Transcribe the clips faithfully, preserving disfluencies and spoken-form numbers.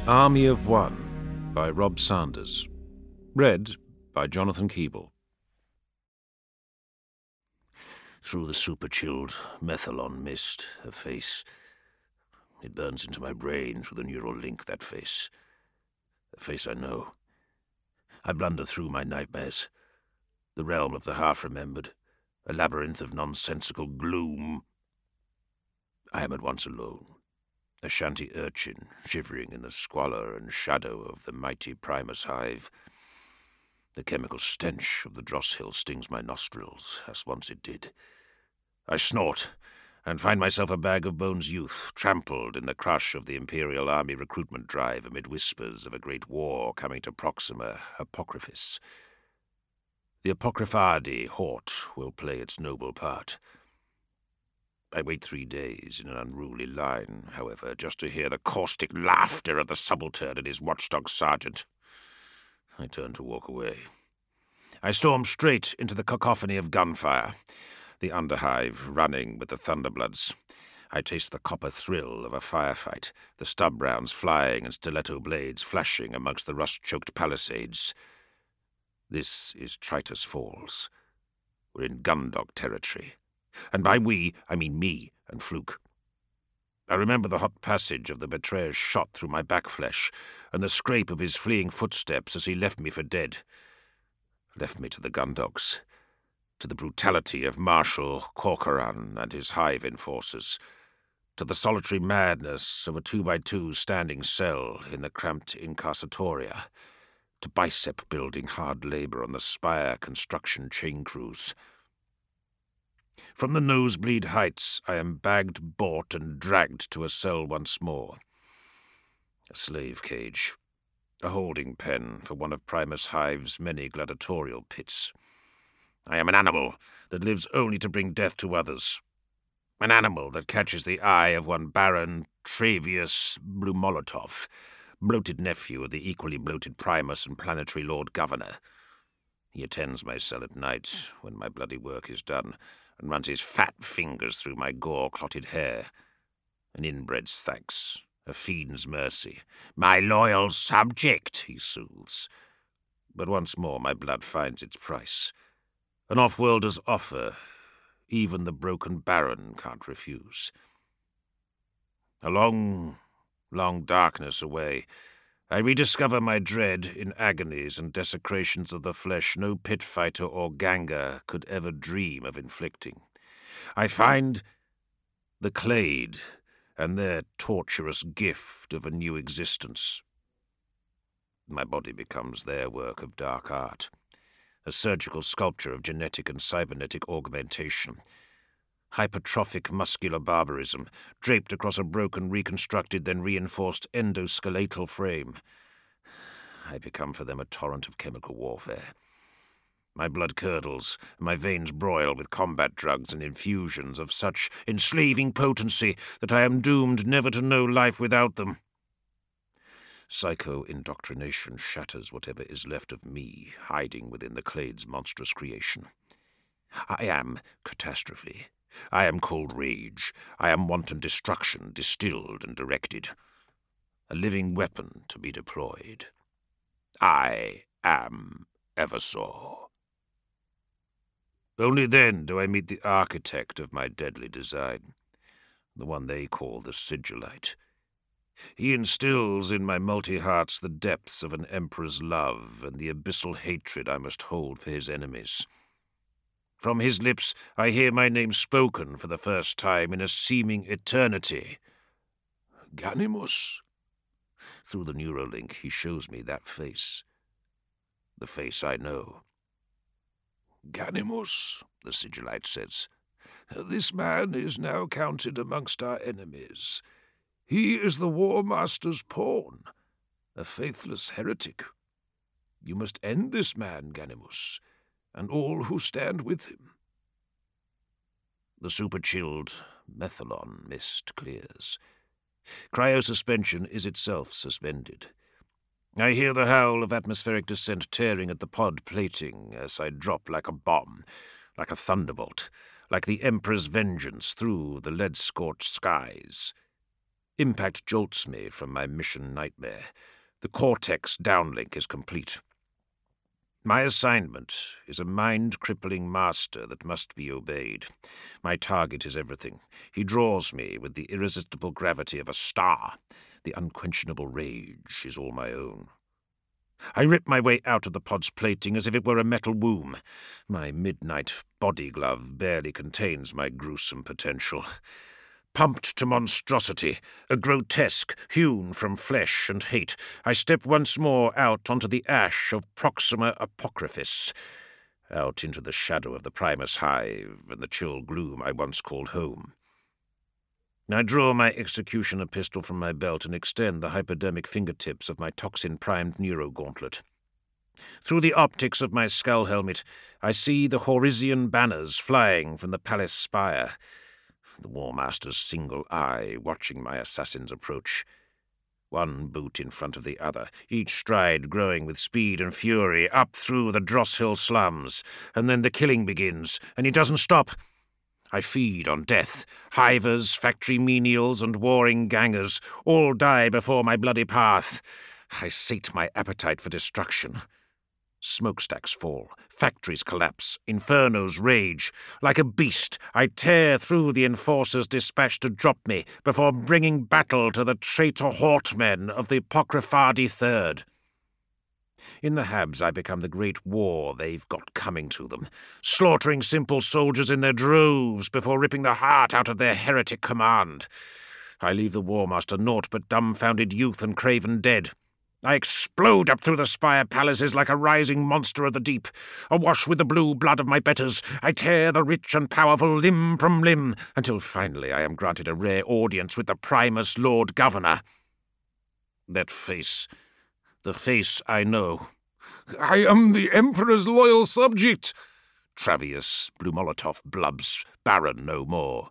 Army of One by Rob Sanders. Read by Jonathan Keeble. Through the super-chilled methalon mist, a face. It burns into my brain through the neural link, that face. A face I know. I blunder through my nightmares. The realm of the half-remembered. A labyrinth of nonsensical gloom. I am at once alone. A shanty urchin, shivering in the squalor and shadow of the mighty Primus hive. The chemical stench of the Dross Hill stings my nostrils, as once it did. I snort, and find myself a bag of bones youth, trampled in the crush of the Imperial Army recruitment drive amid whispers of a great war coming to Proxima Apocryphis. The Apocryphadi Hort will play its noble part. I wait three days in an unruly line, however, just to hear the caustic laughter of the subaltern and his watchdog sergeant. I turn to walk away. I storm straight into the cacophony of gunfire, the underhive running with the Thunderbloods. I taste the copper thrill of a firefight, the stub rounds flying and stiletto blades flashing amongst the rust-choked palisades. This is Tritus Falls. We're in Gundog territory. And by we, I mean me and Fluke. I remember the hot passage of the betrayer's shot through my back flesh, and the scrape of his fleeing footsteps as he left me for dead. Left me to the Gundogs, to the brutality of Marshal Corcoran and his hive enforcers, to the solitary madness of a two-by-two standing cell in the cramped incarceratoria, to bicep-building hard labor on the Spire construction chain crews. From the nosebleed heights, I am bagged, bought, and dragged to a cell once more. A slave cage. A holding pen for one of Primus Hive's many gladiatorial pits. I am an animal that lives only to bring death to others. An animal that catches the eye of one Baron Travius Blumolotov, bloated nephew of the equally bloated Primus and planetary Lord Governor. He attends my cell at night when my bloody work is done, and runs his fat fingers through my gore-clotted hair. An inbred's thanks, a fiend's mercy. My loyal subject, he soothes. But once more my blood finds its price. An off-worlder's offer even the broken Baron can't refuse. A long, long darkness away, I rediscover my dread in agonies and desecrations of the flesh no pit fighter or ganger could ever dream of inflicting. I find the Clade and their torturous gift of a new existence. My body becomes their work of dark art, a surgical sculpture of genetic and cybernetic augmentation, hypertrophic muscular barbarism, draped across a broken, reconstructed, then reinforced endoskeletal frame. I become for them a torrent of chemical warfare. My blood curdles, and my veins broil with combat drugs and infusions of such enslaving potency that I am doomed never to know life without them. Psycho-indoctrination shatters whatever is left of me, hiding within the Clade's monstrous creation. I am catastrophe. I am cold rage. I am wanton destruction, distilled and directed. A living weapon to be deployed. I am Eversor. Only then do I meet the architect of my deadly design, the one they call the Sigillite. He instills in my multi-hearts the depths of an emperor's love and the abyssal hatred I must hold for his enemies. From his lips I hear my name spoken for the first time in a seeming eternity. Ganimus. Through the Neuralink he shows me that face. The face I know. Ganimus, the Sigillite says. This man is now counted amongst our enemies. He is the War Master's pawn, a faithless heretic. You must end this man, Ganimus, and all who stand with him. The super-chilled methalon mist clears. Cryosuspension is itself suspended. I hear the howl of atmospheric descent tearing at the pod plating as I drop like a bomb, like a thunderbolt, like the Emperor's vengeance through the lead-scorched skies. Impact jolts me from my mission nightmare. The cortex downlink is complete. My assignment is a mind-crippling master that must be obeyed. My target is everything. He draws me with the irresistible gravity of a star. The unquenchable rage is all my own. I rip my way out of the pod's plating as if it were a metal womb. My midnight body glove barely contains my gruesome potential. Pumped to monstrosity, a grotesque hewn from flesh and hate, I step once more out onto the ash of Proxima Apocryphis, out into the shadow of the Primus Hive and the chill gloom I once called home. I draw my executioner pistol from my belt and extend the hypodermic fingertips of my toxin-primed neurogauntlet. Through the optics of my skull helmet, I see the Horisian banners flying from the palace spire, the War Master's single eye watching my assassins approach. One boot in front of the other, each stride growing with speed and fury up through the Dross Hill slums, and then the killing begins, and it doesn't stop. I feed on death. Hivers, factory menials, and warring gangers all die before my bloody path. I sate my appetite for destruction. Smokestacks fall, factories collapse, infernos rage. Like a beast, I tear through the enforcers dispatched to drop me before bringing battle to the traitor hortmen of the Apocryphadi Third. In the Habs, I become the great war they've got coming to them, slaughtering simple soldiers in their droves before ripping the heart out of their heretic command. I leave the War Master naught but dumbfounded youth and craven dead. I explode up through the spire palaces like a rising monster of the deep. Awash with the blue blood of my betters, I tear the rich and powerful limb from limb, until finally I am granted a rare audience with the Primus Lord Governor. That face, the face I know. I am the Emperor's loyal subject. Travius Blumolotov blubs, Baron no more.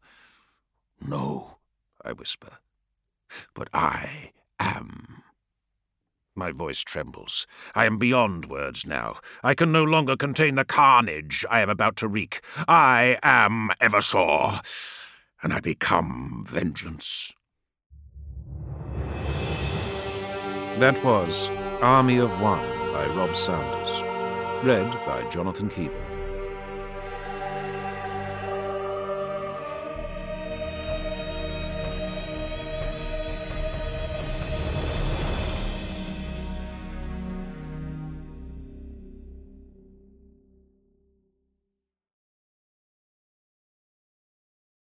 No, I whisper, but I am. My voice trembles. I am beyond words now. I can no longer contain the carnage I am about to wreak. I am Eversor, and I become vengeance. That was Army of One by Rob Saunders. Read by Jonathan Keeble.